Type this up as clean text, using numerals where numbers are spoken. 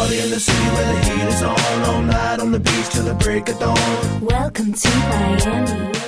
party in the city where the heat is on. All night on the beach till the break of dawn. Welcome to Miami.